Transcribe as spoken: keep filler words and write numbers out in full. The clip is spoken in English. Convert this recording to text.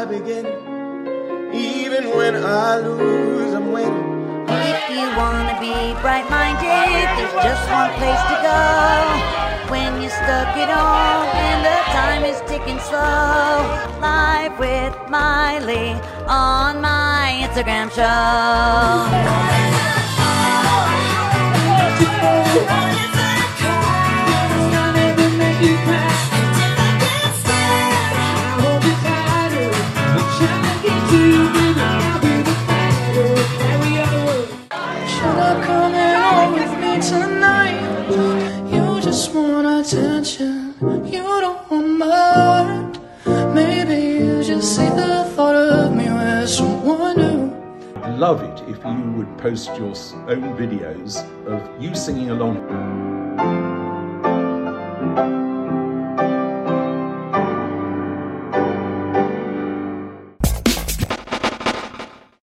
begin. Even when I lose, I'm winning. If you wanna be bright-minded, there's just one place to go. When you're stuck at home and the time is ticking slow. Live with Miley on my Instagram show. Attention, you don't want my heart. Maybe you just see the thought of me with someone new. I'd love it if you would post your own videos of you singing along.